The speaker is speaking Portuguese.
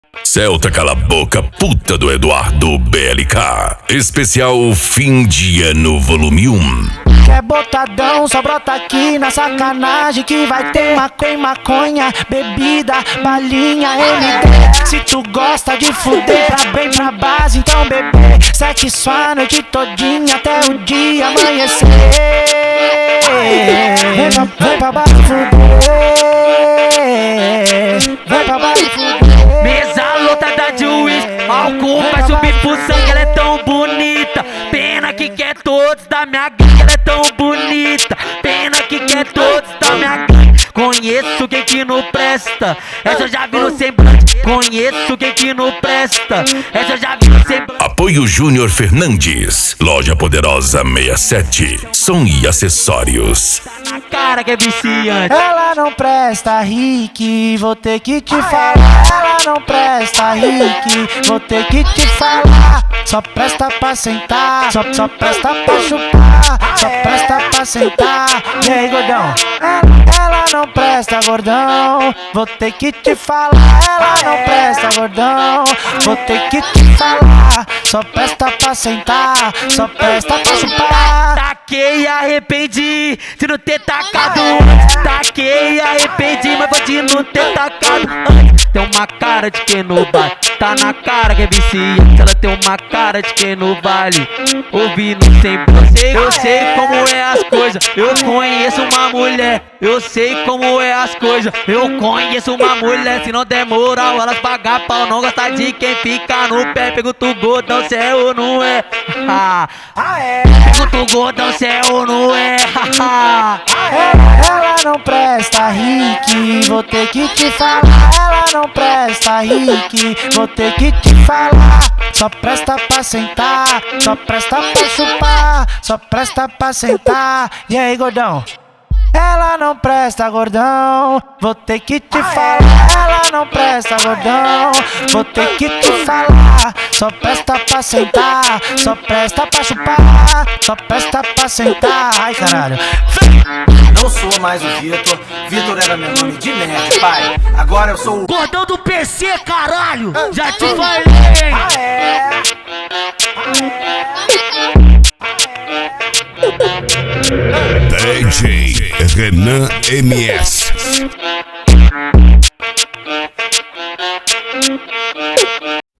Celta cala a boca, puta do Eduardo BLK. Especial fim de ano, volume 1. Quer botadão, só brota aqui na sacanagem que vai ter maconha, bebida, balinha, MD. Se tu gosta de fuder pra bem pra base, então bebê, sexo a noite todinha até o dia amanhecer. Vem pra base fuder, vem pra base fuder. Mesa lotada de uísque, álcool vai subir pro sangue, ela é tão bonita. Pena que quer todos da minha gangue, ela é tão bonita. Pena que quer todos da minha gangue. Conheço quem que não presta, essa eu já vi no semblante. Conheço quem que não presta, essa eu já vi no semblante. Apoio Júnior Fernandes, Loja Poderosa 67, som e acessórios. Tá na cara que é viciante. Ela não presta, Rick, vou ter que te falar. Ela não presta, Rick, vou ter que te falar. Só presta pra sentar, só presta pra chupar, só presta pra sentar. E aí, gordão? Ela não presta, gordão, vou ter que te falar. Ela não presta, gordão, vou ter que te falar. Só presta pra sentar, só presta pra chupar. Taquei e arrependi de não ter tacado antes. Taquei e arrependi, mas vou de não ter tacado antes. Tem uma cara de quem não vale, tá na cara que é viciante. Ela tem uma cara de quem não vale, ouvindo sempre. Eu sei como é as coisas, eu conheço uma mulher. Eu sei como é as coisas, eu conheço uma mulher. Se não der moral, elas pagam pau. Não gosta de quem fica no pé. Pergunta o gordão se é ou não é. Pergunta o gordão se é ou não é. Ela não presta, Rick, vou ter que te falar. Ela não presta, Rick, vou ter que te falar. Só presta pra sentar, só presta pra chupar, só presta pra sentar. E aí, gordão? Ela não presta, gordão, vou ter que te falar. Ela não presta, gordão, vou ter que te falar. Só presta pra sentar, só presta pra chupar, só presta pra sentar. Ai, caralho. Não sou mais o Vitor, Vitor era meu nome de nerd, pai. Agora eu sou o Gordão do PC, caralho, já te falei. DJ Renan MS.